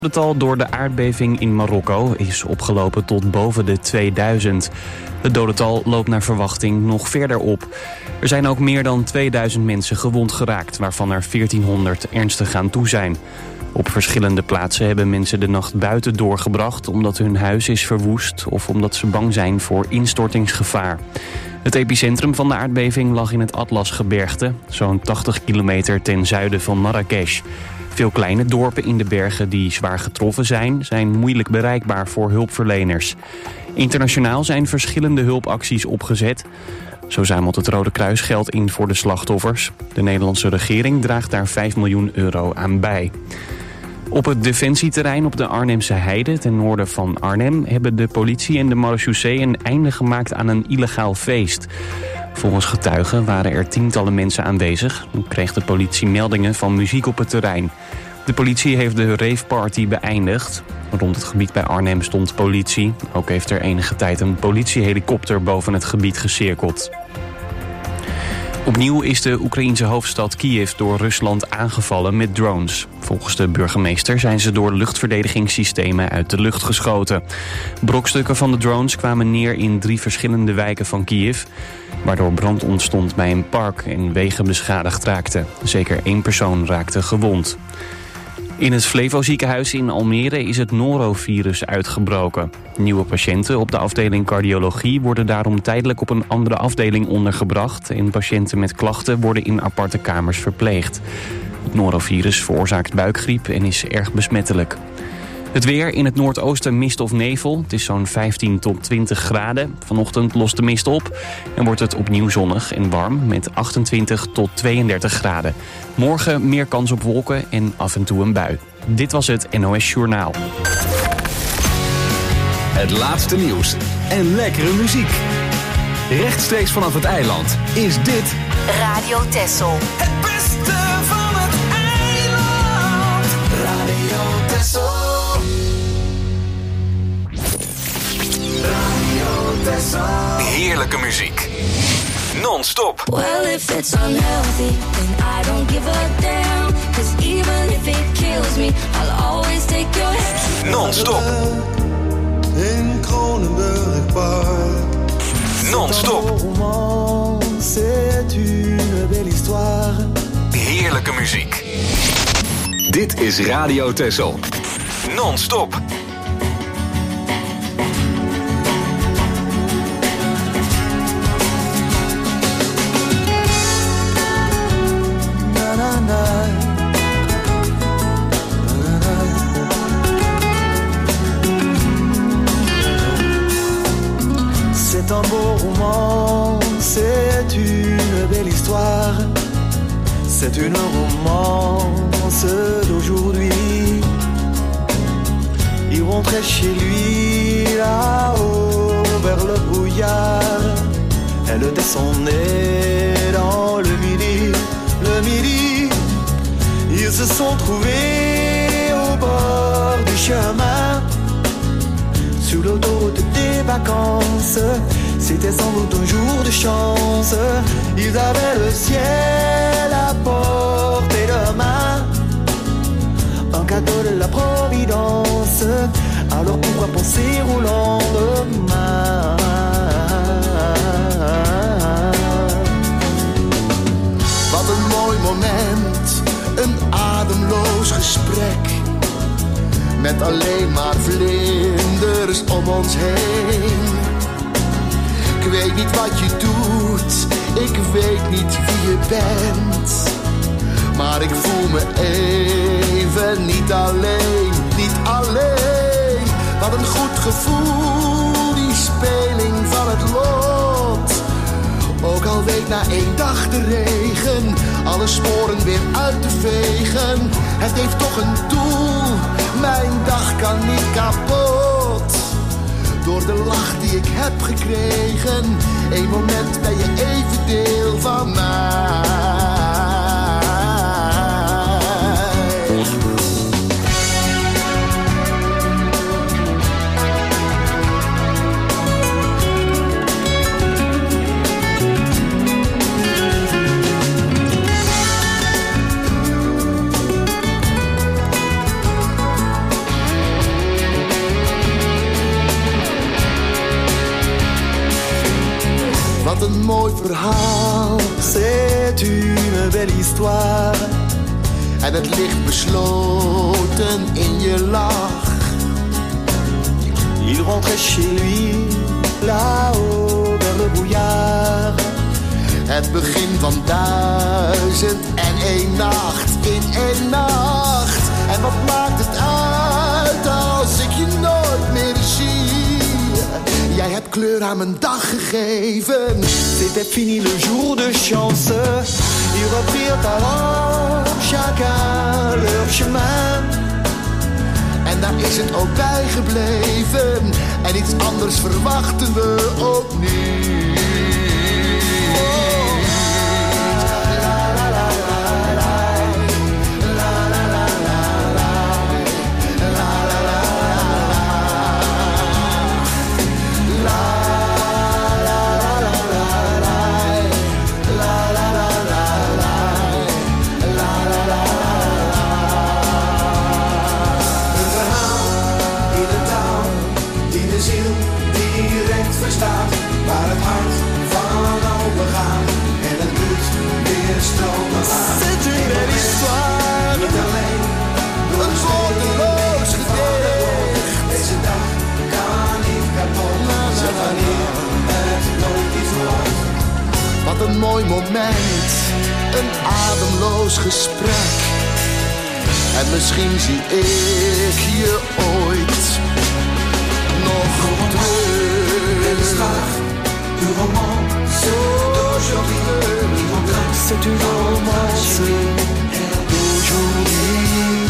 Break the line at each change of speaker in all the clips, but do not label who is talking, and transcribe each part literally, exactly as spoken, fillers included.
Het dodental door de aardbeving in Marokko is opgelopen tot boven de tweeduizend. Het dodental loopt naar verwachting nog verder op. Er zijn ook meer dan tweeduizend mensen gewond geraakt, waarvan er veertienhonderd ernstig aan toe zijn. Op verschillende plaatsen hebben mensen de nacht buiten doorgebracht omdat hun huis is verwoest of omdat ze bang zijn voor instortingsgevaar. Het epicentrum van de aardbeving lag in het Atlasgebergte, zo'n tachtig kilometer ten zuiden van Marrakesh. Veel kleine dorpen in de bergen die zwaar getroffen zijn, zijn moeilijk bereikbaar voor hulpverleners. Internationaal zijn verschillende hulpacties opgezet. Zo zamelt het Rode Kruis geld in voor de slachtoffers. De Nederlandse regering draagt daar vijf miljoen euro aan bij. Op het defensieterrein op de Arnhemse Heide, ten noorden van Arnhem, hebben de politie en de marechaussee een einde gemaakt aan een illegaal feest. Volgens getuigen waren er tientallen mensen aanwezig en kreeg de politie meldingen van muziek op het terrein. De politie heeft de raveparty beëindigd. Rond het gebied bij Arnhem stond politie. Ook heeft er enige tijd een politiehelikopter boven het gebied gecirkeld. Opnieuw is de Oekraïense hoofdstad Kiev door Rusland aangevallen met drones. Volgens de burgemeester zijn ze door luchtverdedigingssystemen uit de lucht geschoten. Brokstukken van de drones kwamen neer in drie verschillende wijken van Kiev, waardoor brand ontstond bij een park en wegen beschadigd raakten. Zeker één persoon raakte gewond. In het Flevo ziekenhuis in Almere is het norovirus uitgebroken. Nieuwe patiënten op de afdeling cardiologie worden daarom tijdelijk op een andere afdeling ondergebracht en patiënten met klachten worden in aparte kamers verpleegd. Het norovirus veroorzaakt buikgriep en is erg besmettelijk. Het weer: in het noordoosten mist of nevel. Het is zo'n vijftien tot twintig graden. Vanochtend lost de mist op en wordt het opnieuw zonnig en warm met achtentwintig tot tweeëndertig graden. Morgen meer kans op wolken en af en toe een bui. Dit was het N O S Journaal.
Het laatste nieuws en lekkere muziek. Rechtstreeks vanaf het eiland is dit
Radio Texel.
Het beste van het eiland. Radio Texel.
heerlijke muziek. Non-stop.
Well, if it's unhealthy, then I don't give a damn. Cause even if it kills me, I'll always take your hand.
Non-stop.
In Kronenburg Bar.
Non-stop.
C'est une belle histoire.
Heerlijke muziek. Dit is Radio Texel. Non-stop.
C'est un beau roman, c'est une belle histoire. C'est une romance d'aujourd'hui. Il rentrait chez lui là-haut vers le brouillard. Elle descendait dans le midi, le midi. Ils se sont trouvés au bord du chemin, sous l'autoroute des vacances. C'était sans doute un jour de chance. Ils avaient le ciel à portée de main, un cadeau de la Providence. Alors pourquoi penser au lendemain? Wat een mooi moment, een ademloos gesprek, met alleen maar vlinders om ons heen. Ik weet niet wat je doet, ik weet niet wie je bent, maar ik voel me even niet alleen, niet alleen. Wat een goed gevoel, die speling van het lot. Ook al week na één dag de regen alle sporen weer uit te vegen. Het heeft toch een doel, mijn dag kan niet kapot. Door de lach die ik heb gekregen, één moment ben je even deel van mij. mooi verhaal.
C'est une belle histoire.
En het ligt besloten in je lach.
Il rentrait chez lui, là-haut vers le brouillard.
Het begin van duizend en één nacht in één nacht. En wat maakt het uit als ik je nooit meer zie? Jij hebt kleur aan mijn dag gegeven.
C'était fini le jour de chance. Ils reprirent alors chacun leur chemin.
En daar is het ook bij gebleven. En iets anders verwachten we ook niet.
Waar het hart van open gaat en het bloed weer stromen laat.
C'est une belle histoire.
Niet alleen door
Een woordeloos gedicht.
deze dag kan niet kapot. Zeg wanneer het nooit iets wordt.
Wat een mooi moment, een ademloos gesprek. En misschien zie ik je ooit nog terug.
Du romance d'aujourd'hui,
c'est une romance d'aujourd'hui.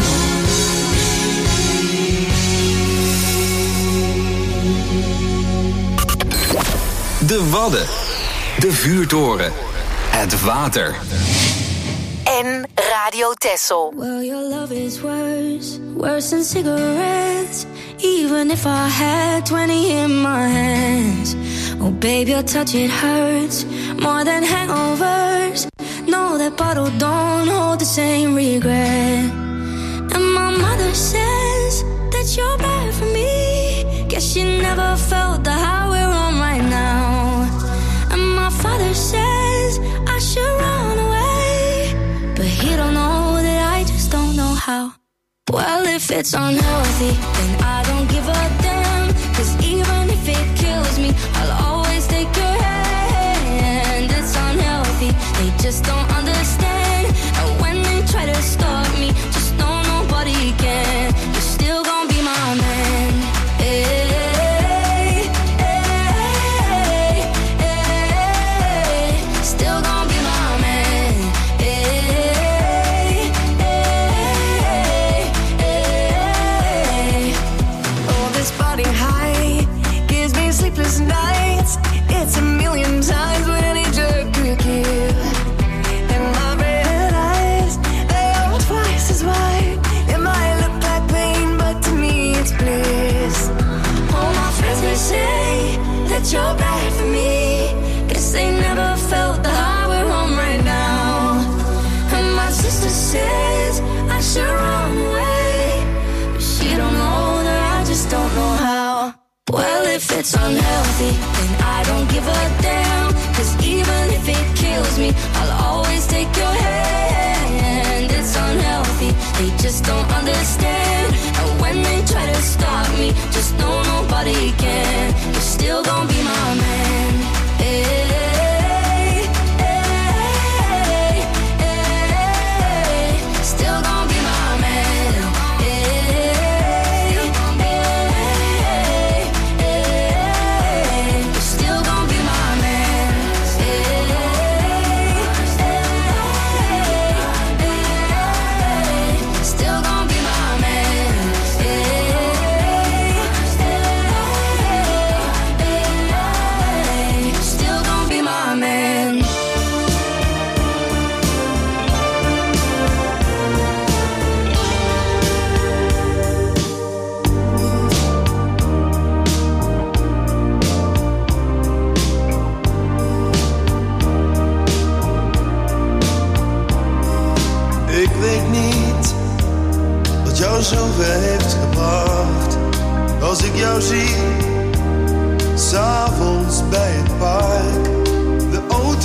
De Wadden. De vuurtoren. Het water.
En Radio Texel.
Well, your love is worse, worse than cigarettes. Even if I had twenty in my hands. Oh, babe, your touch, it hurts more than hangovers. No, that bottle don't hold the same regret. And my mother says that you're bad for me. Guess she never felt the high we're on right now. And my father says I should run away, but he don't know that I just don't know how. Well, if it's unhealthy, then I don't give a damn. Cause even if it kills me, I'll always take your hand. It's unhealthy, they just don't understand. And when they try to stop me, just know nobody can. You're still gonna be my man. Hey, hey, hey, hey. Still gonna be my man. Hey, hey, hey.
Oh, this body high gives me sleepless nights. It's a million times what any drug could give. And my red eyes, they are twice as wide. It might look like pain, but to me it's bliss.
All my friends may say that you're bad for me. Guess they never felt the high we're on right now. And my sister says I should run away, but she don't know that I just don't know how. Well, if it's unhealthy, then I don't give a damn. Cause even if it kills me, I'll always take your hand. It's unhealthy, they just don't understand. And when they try to stop me, just know nobody can. You're still gonna be my man. Hey, hey, hey. Still gonna be my man. Hey, hey, hey. You're still gonna be my man. Hey, hey, hey. Still gonna be my man. Hey, hey, still gonna be my man.
Ik weet niet wat jou zover heeft gebracht. Als ik jou zie, 's avonds bij het park. De auto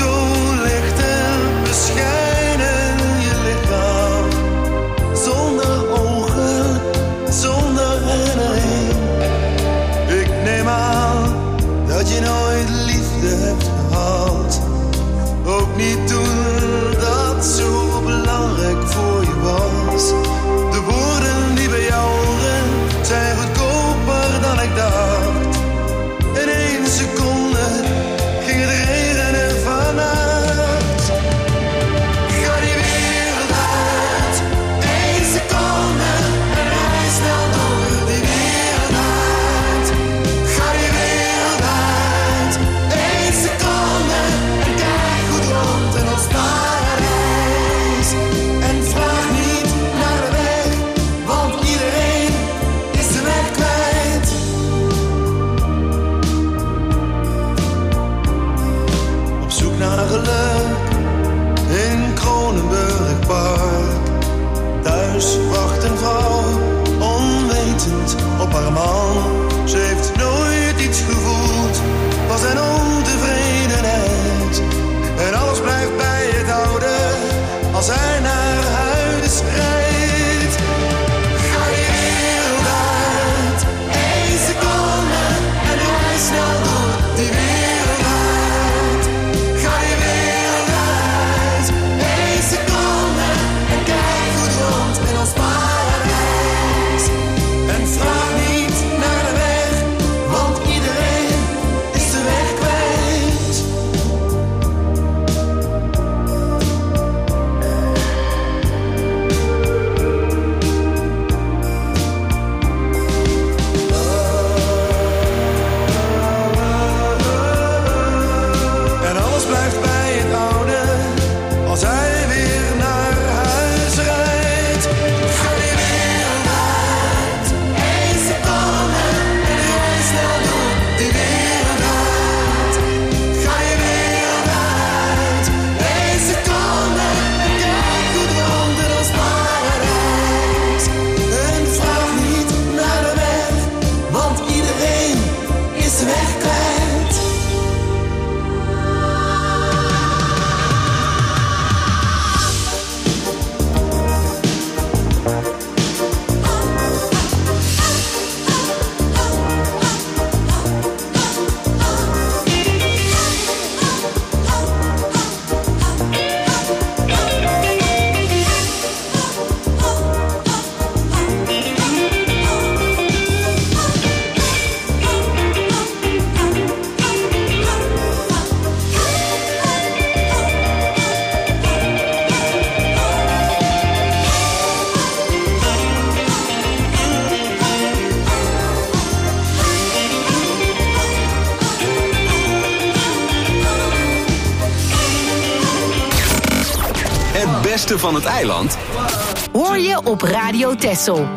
mooiste van het eiland
hoor je op Radio Texel.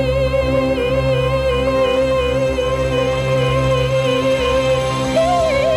Yeah.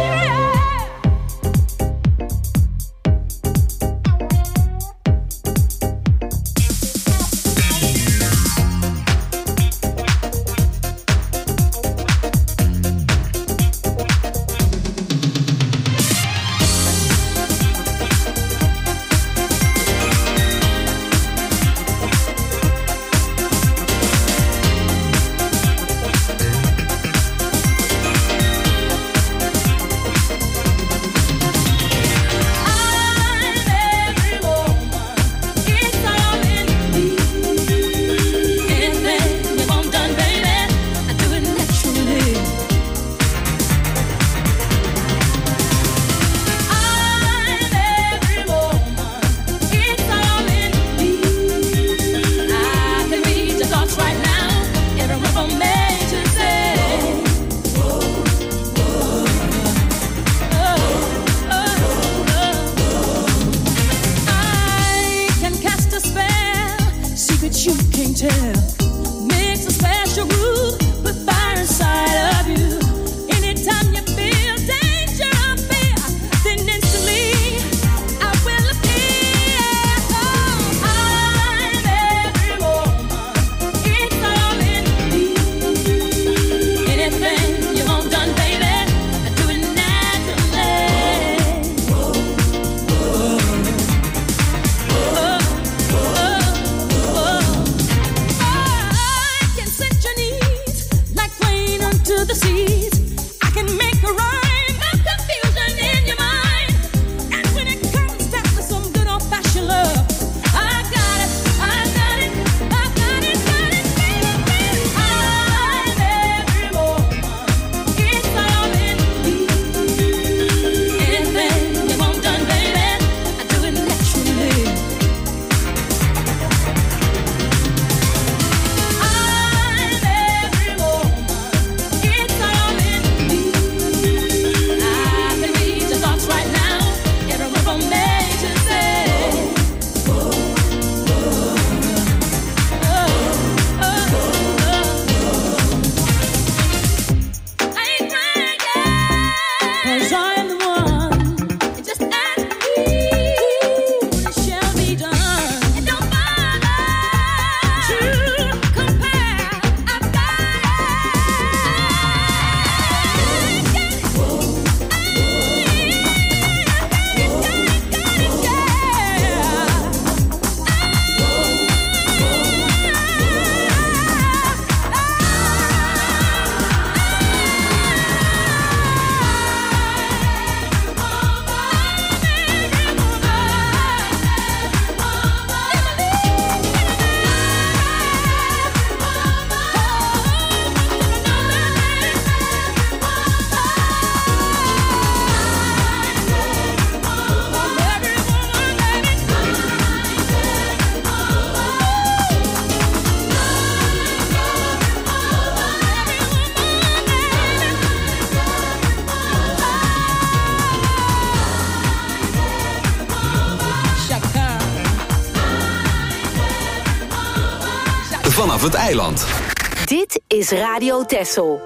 vanaf het eiland.
Dit is Radio Texel.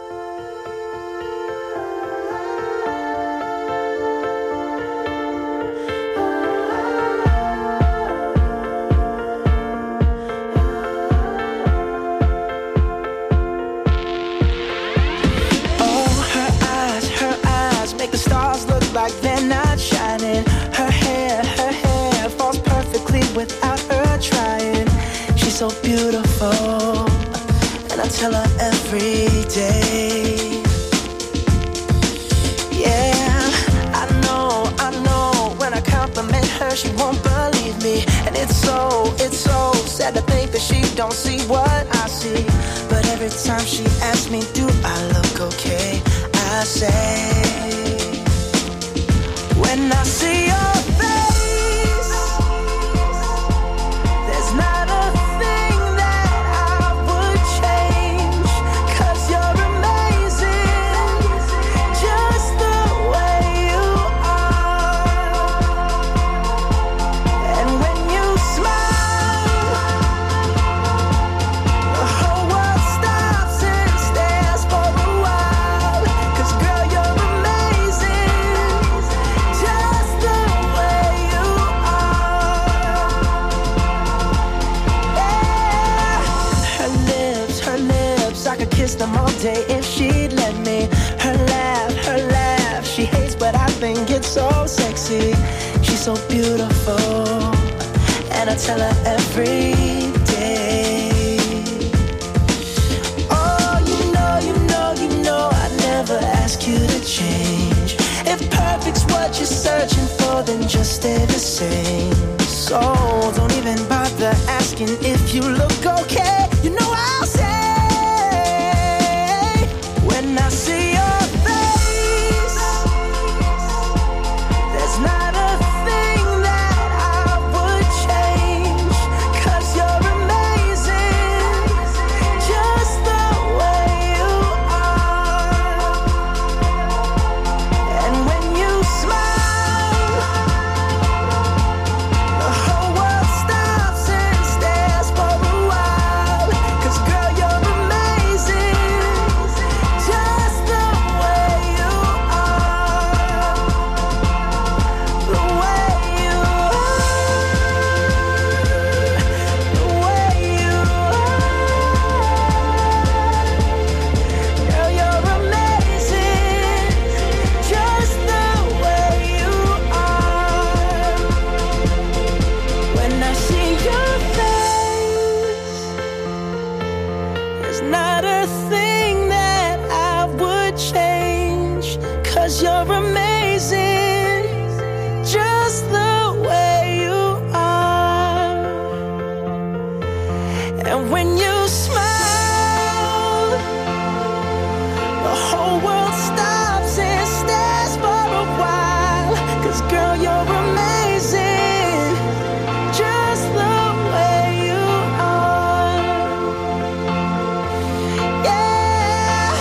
Like they're not shining. Her hair, her hair falls perfectly without her trying. She's so beautiful, and I tell her every day. Yeah, I know, I know. When I compliment her, she won't believe me, and it's so, it's so sad to think that she don't see what I see. But every time she asks me, do I look okay? I say, when I see your face, there's not a thing that I would change, 'cause you're amazing, just the way you are. And when you smile, the whole world stops and stares for a while, 'cause girl, you're amazing, just the way you are. Yeah. Her lips, her lips, I could kiss them all day if she'd let me. Her laugh, her laugh, she hates but I think it's so sexy. She's so beautiful, and I tell her every day. Oh, you know, you know, you know I never ask you to change. If perfect's what you're searching for, then just stay the same. So don't even bother asking if you look okay. You know I'll say, when I see your face, there's not a thing that I would change, 'cause you're amazing, just the way you are. And when you smile, the whole world stops and stares for a while, 'cause girl, you're amazing, just the way you are. The way you are, the way you are. Girl, you're amazing, just the way you are. When I see your face, there's not a thing that I would change, 'cause you're amazing, just the way you are. And when you smile, the whole world stops and stares for a while, 'cause girl, you're amazing, just the way you are. Yeah.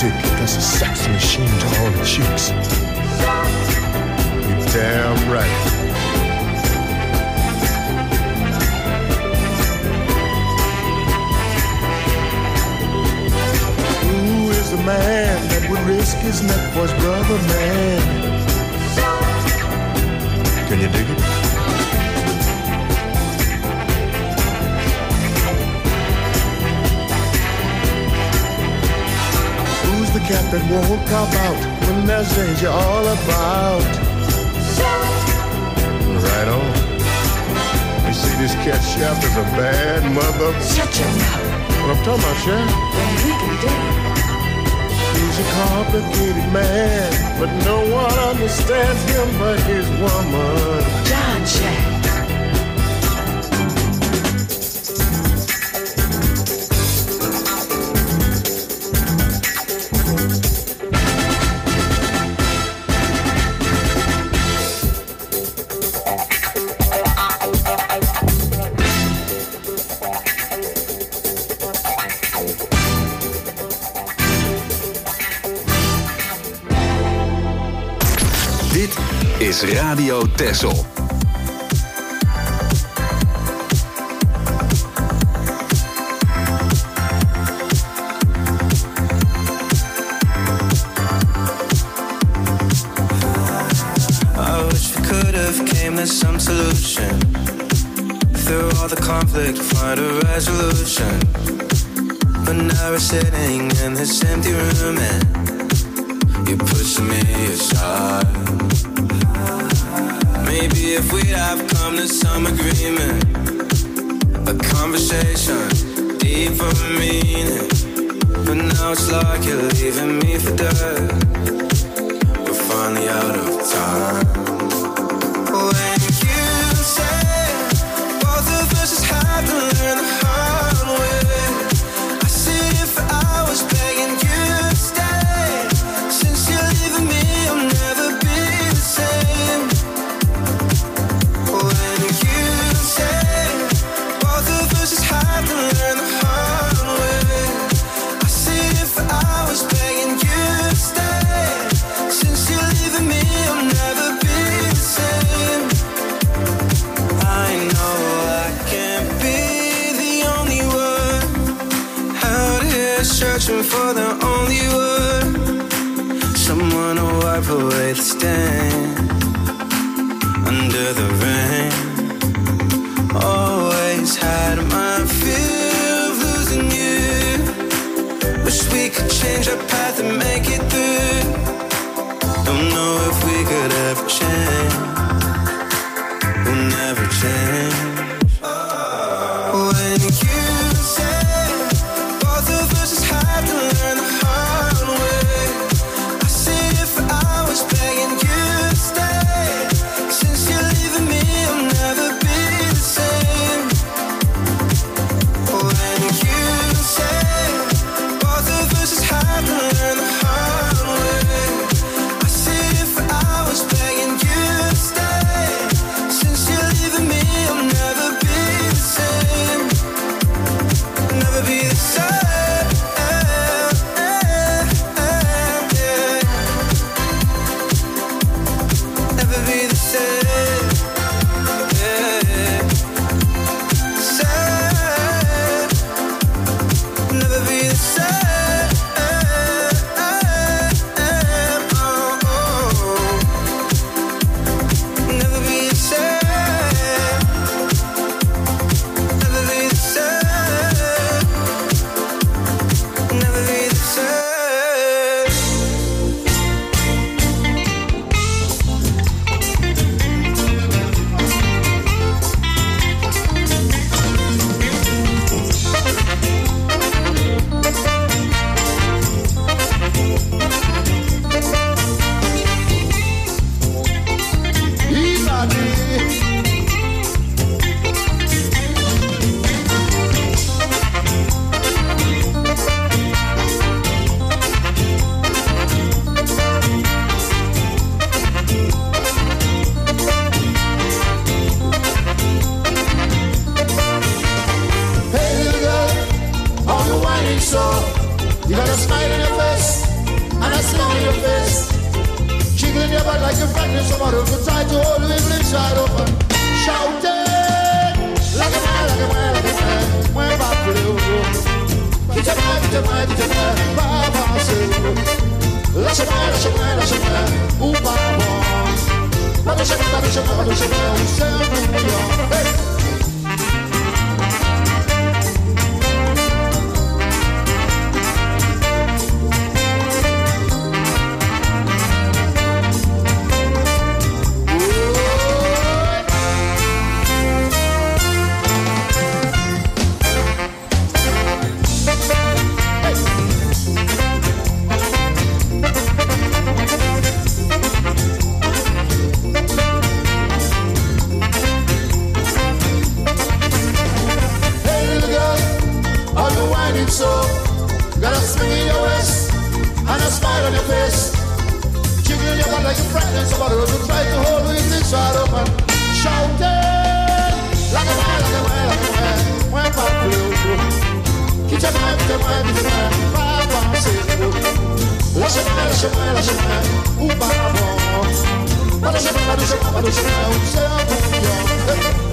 dick, that's a sex machine to all the chicks. You damn right. Who is the man that would risk his neck for his brother, man? Can you dig it? The cat that won't cop out when there's danger all about. Right on. You see, this cat Shaft is a bad mother.
Shut your mouth.
What I'm talking about, Shaft?
Then we can do it.
He's a complicated man, but no one understands him but his woman.
John Shaft.
Is Radio Texel.
I wish we could have came to some solution. Through all the conflict, find a resolution. But now we're sitting in this empty room and you're pushing me aside. Maybe if we'd have come to some agreement, a conversation, deeper meaning. But now it's like you're leaving me for dead. We're finally out of time. When you say both of us just have to learn the hard way, I sit here for hours begging you to stay. Since you're leaving me, I'll never be the same. When you say both of us just have to learn the hard way, I sit here for hours begging you to stay. Since you're leaving me, I'll never be the same. I know I can't be the only one out here searching for the only one, someone to wipe away the stain under the rain. Always had my fear of losing you. Wish we could change our path and make it through. Don't know if we could ever change. We'll never change. When you say both of us just have to learn the hard way, I sit here for hours begging you to stay. Since you're leaving me, I'll never be the same. When you say both of us just have to learn the hard way, I sit here for hours begging you to stay. Since you're leaving me, I'll never be the same. Never be the same. Never be the same. Same. Never be the same. Oh, oh. Never be the same. Never be the same. Never be the same.
Hey little girl, on the winding soul, you got a smile on your face,
smile on your face. Jiggling your butt like you're frightening somebody who tried to hold you inside open. Shouting like a man, like a man, like a man. When Bob Blue, get your man, get your man, get your man, Baba Sue. Lascia mai, lascia mai, lascia mai, un babo. Ma lascia mai, lascia mai, lascia mai, un semulo. Hey! So, got a swing in your waist and a smile on your face. Jiggling your butt like you're frightening somebody who tried to hold you inside open. Shouting like a man, like a man, like a man. When Bob Blue, get your man, get your man, get your man. Baba Sue. Lascia mai, lascia mai, lascia mai, un babo. Ma lascia mai, lascia mai, lascia mai, un semulo.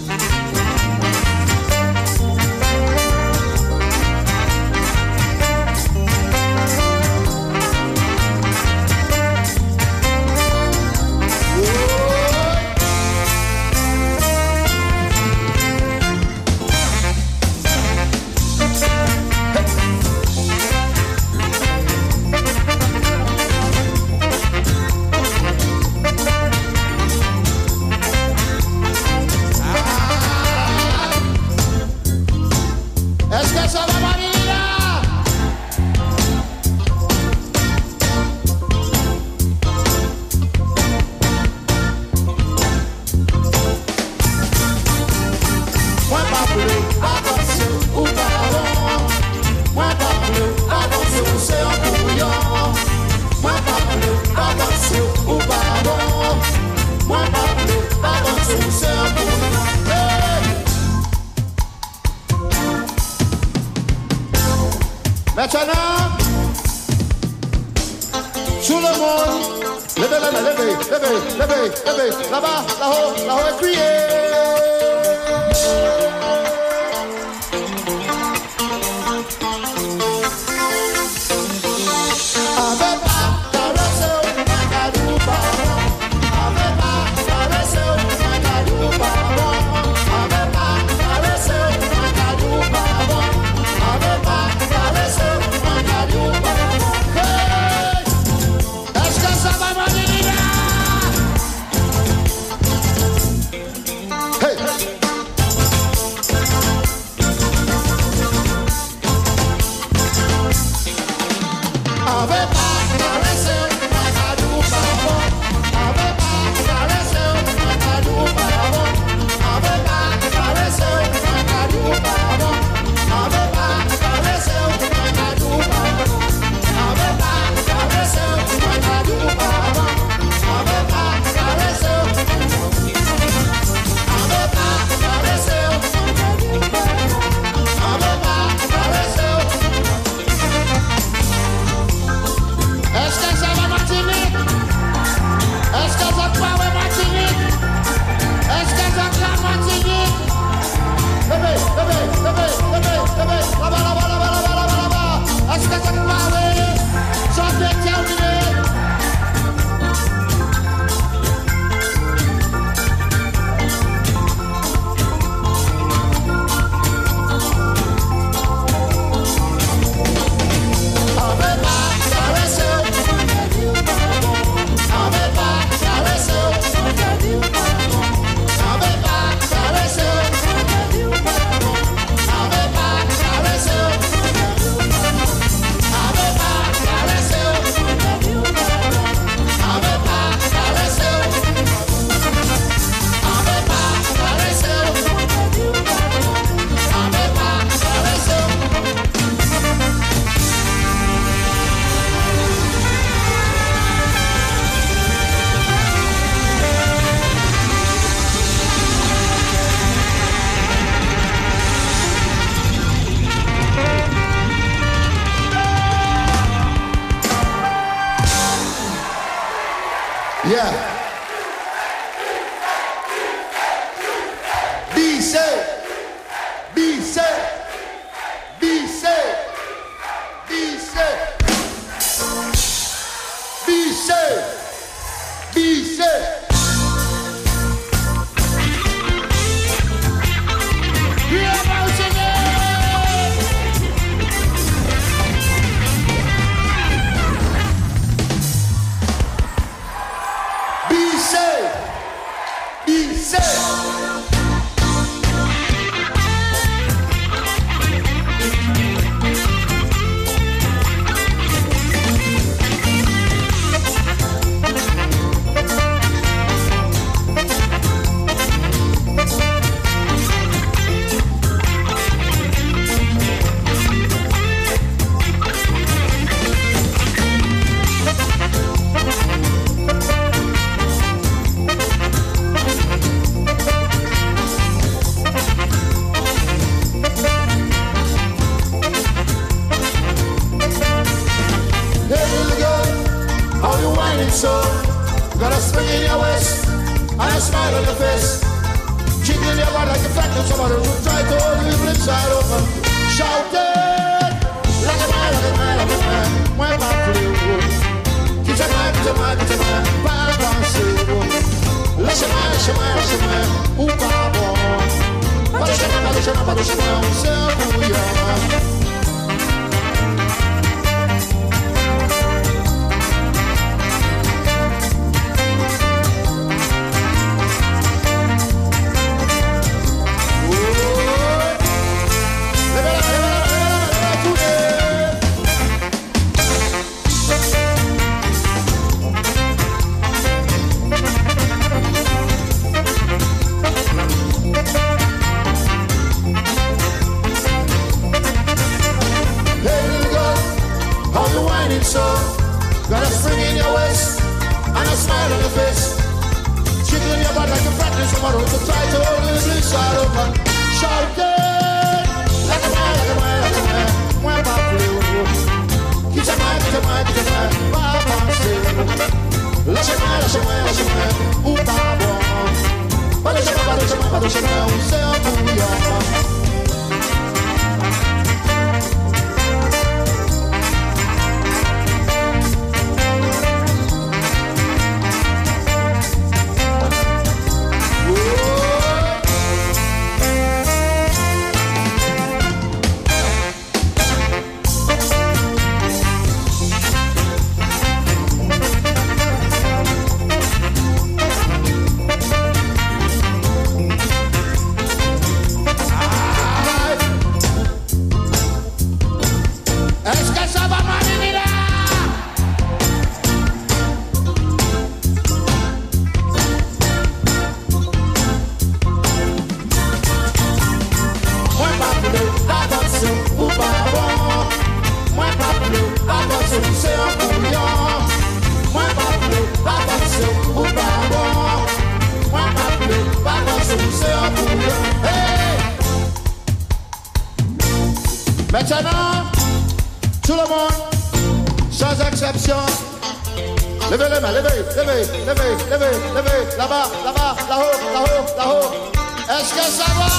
Maintenant, tout le monde, levez, levez, levez, levez, levez, levez, là-bas, là-haut, là-haut, et criez. Yeah. Be safe. Be safe. Be safe. Be safe. Be safe. Be safe. Yeah, mountain. Be safe. Be safe. So, got a spring in your waist and a smile on your face. Jiggling your body like a factor, somebody who try to hold you flip side open. Shouting like a man, like a man, like a man. When back to you, keep your mind, keep your mind, keep your mind. Bad on silver. Let your mind, let your mind, let your mind. Ooh, bad on. But your mind, but your mind, but your mind. Say who you are. So, got a spring in your waist and a smile on your face. Jiggling your butt like a practice tomorrow to try to hold this inside open. Shouting like a man, like a man, like a man. When back to you, keep your mind, keep your mind, keep your mind. Baba, say, let your mind, let your mind, let your mind. Ooh, Baba, but let your mind, let your mind, let your mind. Say, who you are. Maintenant, tout le monde, sans exception, levez les mains, levez, levez, levez, levez, levez, là-bas, là-bas, là-haut, là-haut, là-haut. Est-ce que ça va?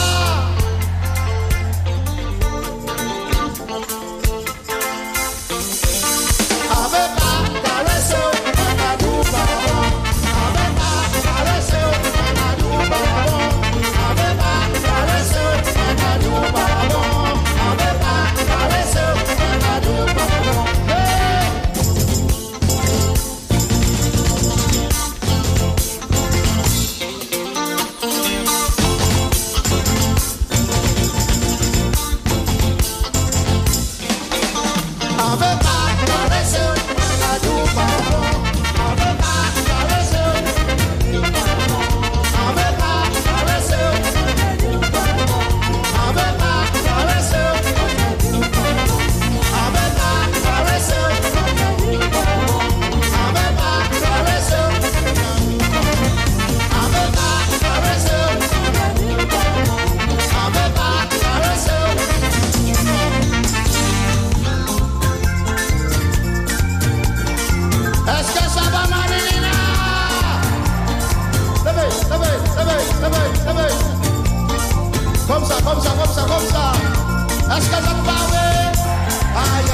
Avec ma caresse, ma douba, avec ma caresse, ma douba, avec ma caresse, ma douba.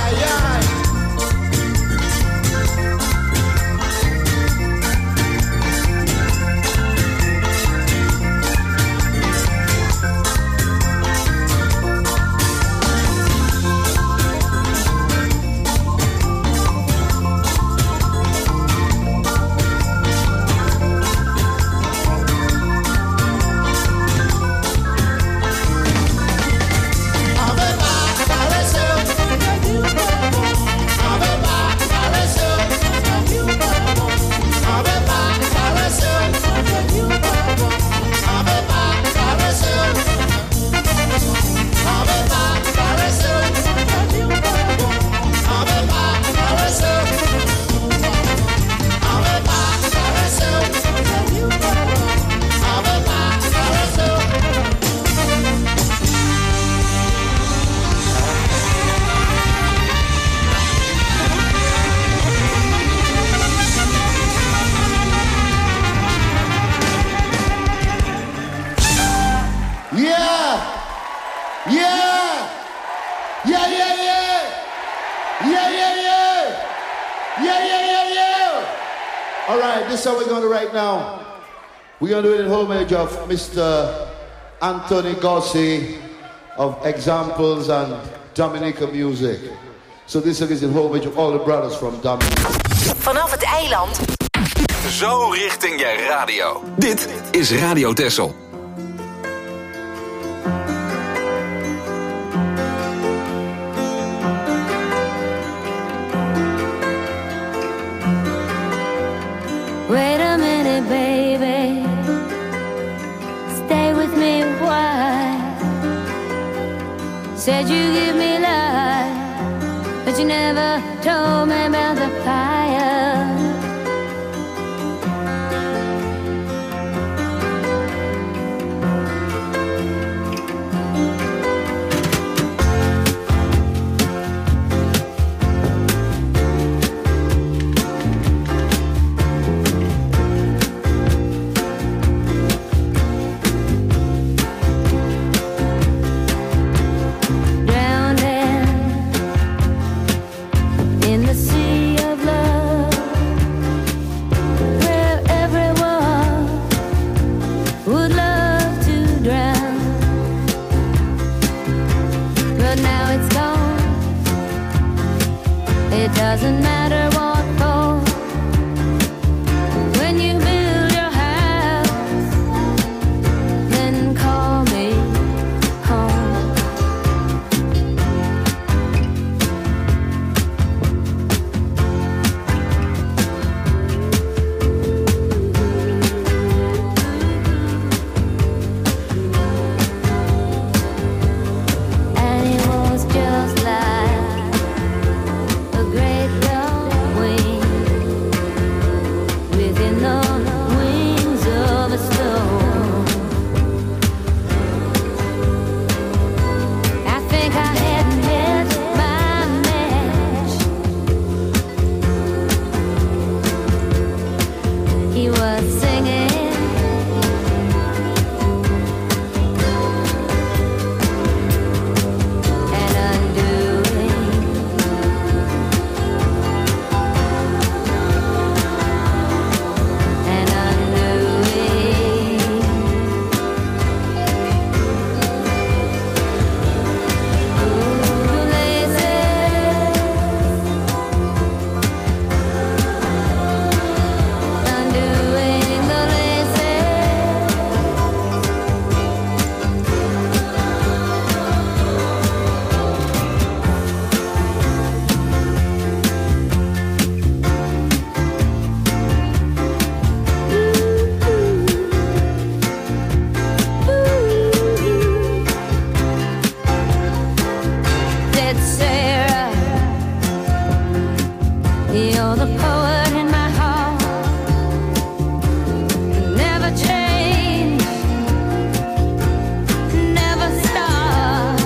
All right, this is how we're going to right now. We're going to do it in homage of Mister Anthony Gossi of Examples and Dominica Music. So this is in homage of all the brothers from Dominica.
Vanaf het eiland.
Zo richting je radio. Dit is Radio Texel.
Wait a minute, baby. Stay with me a while. Said you give me life, but you never told me about the fire. Doesn't matter what for. When you build your house, then call me home. And it was just like a great young wind within the wings of a storm. I think I hadn't hit my match. He was singing and undoing. And undoing. Ooh, laces, undoing the laces. Said Sarah, you're the poet in my heart. Never change, never stop.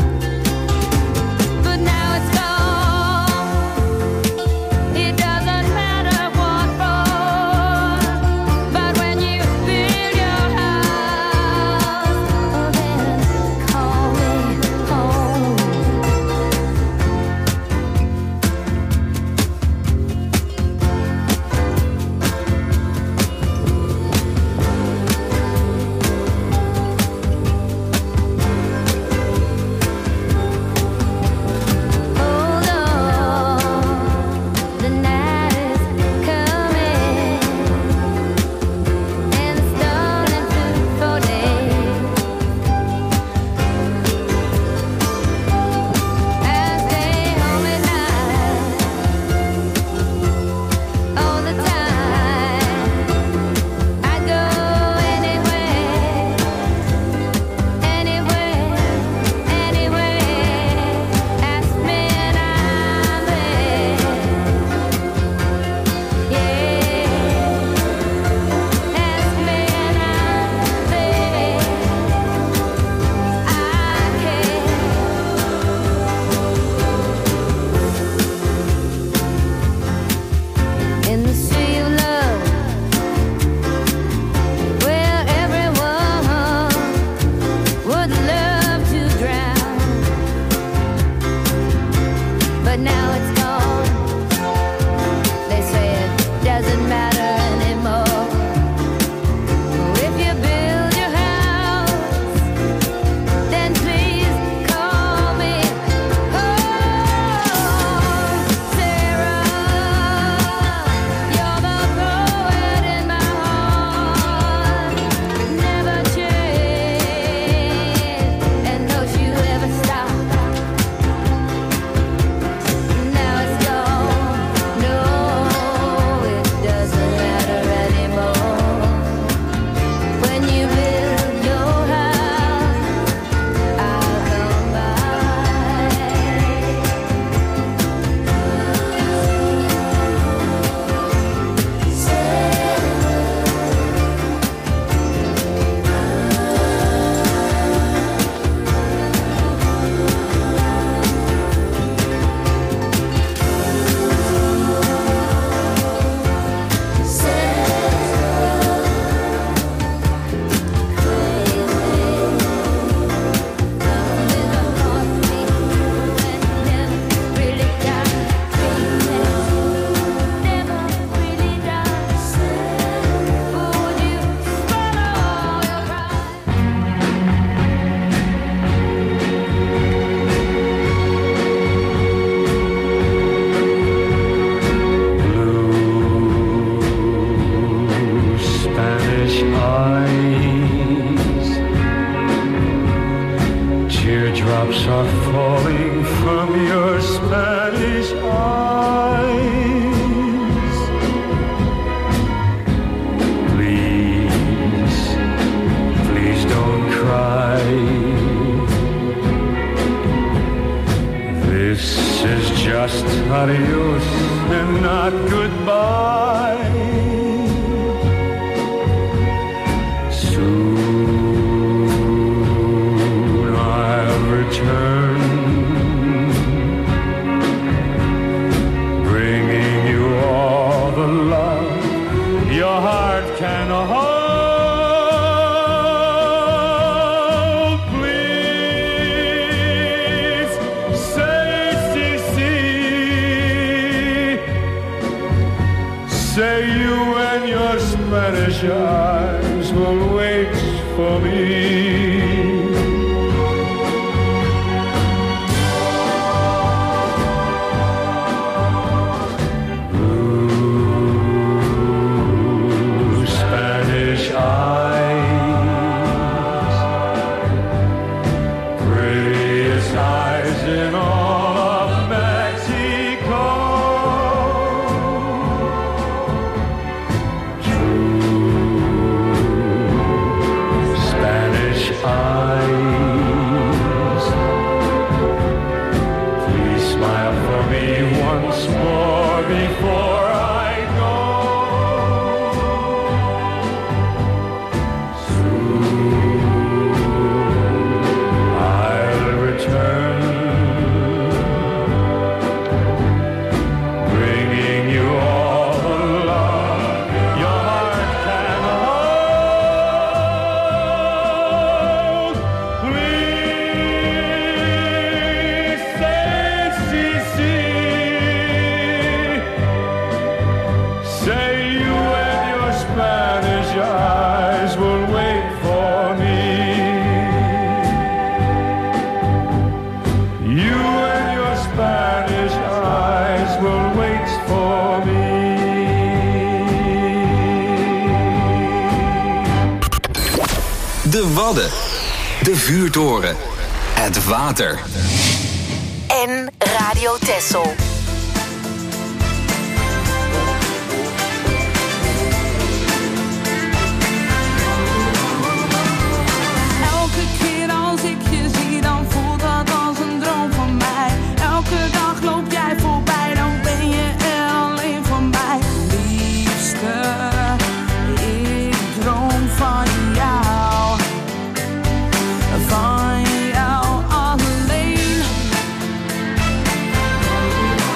But now it's gone. It doesn't matter what for. But when you build your house, oh, then call me home. but now it's gone. They say it doesn't matter anymore. If you build your house, then please call me home. Sarah, you're the poet in my heart. Never change, and don't you ever stop. Now it's gone. No, it doesn't matter anymore. When you build your house, I'll come by.
Spanish eyes, teardrops are falling from your Spanish eyes. Please, please don't cry. This is just adios and not goodbye. Soon I'll return, bringing you all the love your heart can hold. Please say si, si. Say you and your Spanish eyes will wait for me. Blue Spanish eyes, prettiest eyes in all of Mexico. Spanish eyes, please smile for me once more before I go. Soon I'll return, bringing you all the love your heart can hold. Please say si, si. Say you and your Spanish eyes will wait for me. You and your Spanish eyes will wait for me.
De Wadden. De Vuurtoren. Het water.
En Radio Texel.
Elke keer als ik je zie, dan voelt dat als een droom van mij. Elke dag loop jij voorbij, dan ben je er alleen van mij. Liefste, ik droom van jou. Van jou alleen.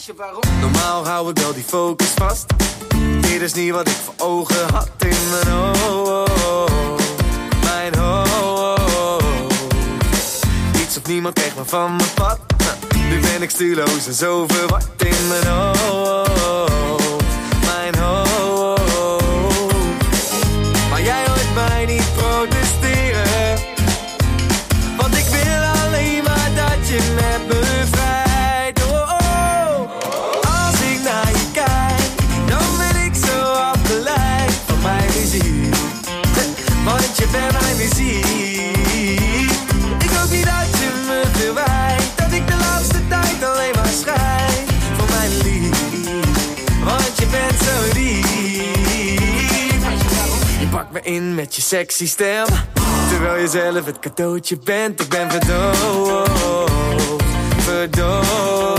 je waarom? Normaal hou ik wel die focus vast. Dit is niet wat ik voor ogen had in mijn hoofd. Mijn hoofd. Niets of niemand kreeg me van mijn pad. Nu ben ik stuurloos en zo verward in mijn hoofd. Mijn hoofd. Maar jij hoort mij niet protesteren. Want ik wil alleen maar dat je met me vrijt. Oh, oh. Als ik naar je kijk, dan ben ik zo afgeleid van mijn muziek. Want je bent mijn muziek. Ik hoop niet dat je me verwijt, dat ik de laatste tijd alleen maar schrijf voor mijn lief. Want je bent zo lief. Je pakt me in met je sexy stem, terwijl je zelf het cadeautje bent. Ik ben verdoofd, verdoofd.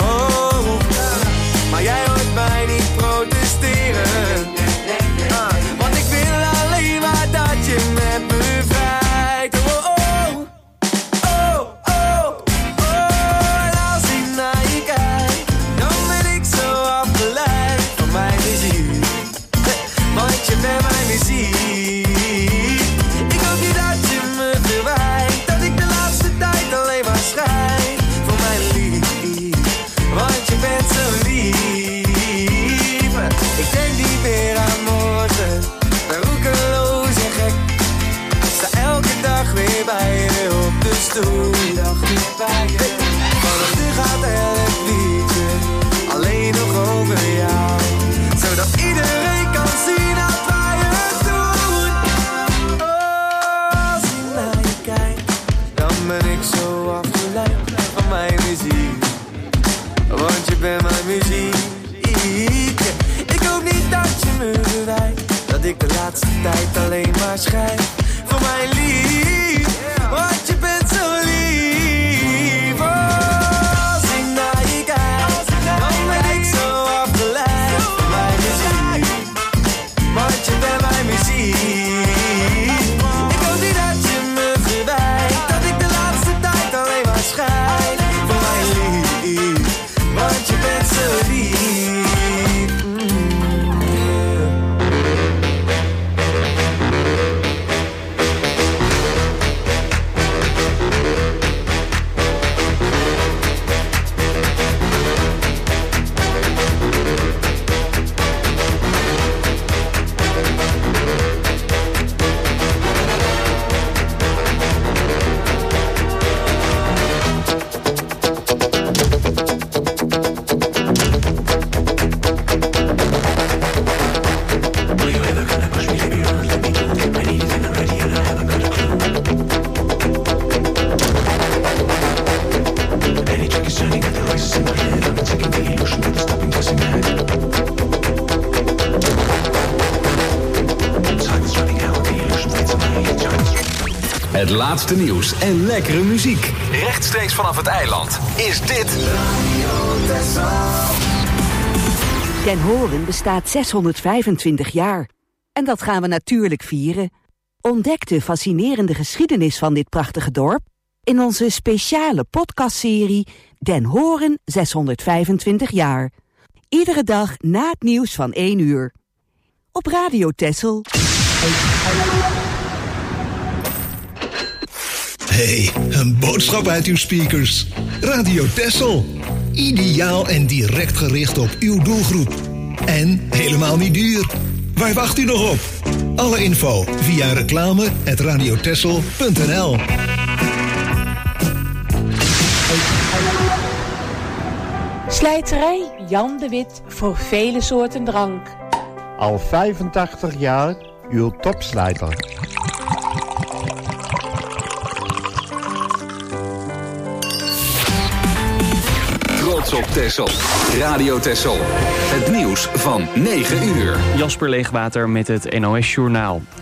Maar jij hoort mij niet protesteren. Ah, want ik wil alleen maar dat je met me vrijt. Oh, oh, oh, oh, oh. En als ik naar je kijk, dan ben ik zo afgeleid van mijn muziek. Want je bent mijn muziek. Ik hoop niet dat je me verwijt, dat ik de laatste tijd alleen maar schrijf voor mijn lief. Want je bent zo lief. Ik denk niet meer aan morgen, ben roekeloos en gek. Ik sta elke dag weer bij je op de stoel. Dag weer bij je. Vanaf nu gaat het liedje alleen nog over jou, zodat iedereen kan zien dat wij het doen. Oh, als ik naar je kijk, dan ben ik zo afgeleid van mijn muziek. Want je bent mijn muziek. Ik hoop niet dat je me verwijt, dat ik de laatste tijd alleen maar schrijf voor mijn lief. Want je bent zo lief. Oh, als ik naar je kijk, dan ben ik zo afgeleid van mijn muziek. Want je bent mijn muziek. Ik hoop niet dat je me verwijt, dat ik de laatste tijd alleen maar schrijf voor mijn lief. Want je bent zo lief.
Het laatste nieuws en lekkere muziek. Rechtstreeks vanaf het eiland is dit Radio Texel.
Den Horen bestaat zeshonderdvijfentwintig jaar. En dat gaan we natuurlijk vieren. Ontdek de fascinerende geschiedenis van dit prachtige dorp in onze speciale podcastserie Den Horen zeshonderdvijfentwintig jaar. Iedere dag na het nieuws van één uur. Op Radio Texel.
Hey, een boodschap uit uw speakers. Radio Texel. Ideaal en direct gericht op uw doelgroep. En helemaal niet duur. Waar wacht u nog op? Alle info via reclame at radiotexel punt n l.
Slijterij Jan de Wit voor vele soorten drank.
Al vijfentachtig jaar uw topslijter.
Trots op Texel. Radio Texel. Het nieuws van negen uur.
Jasper Leegwater met het N O S Journaal.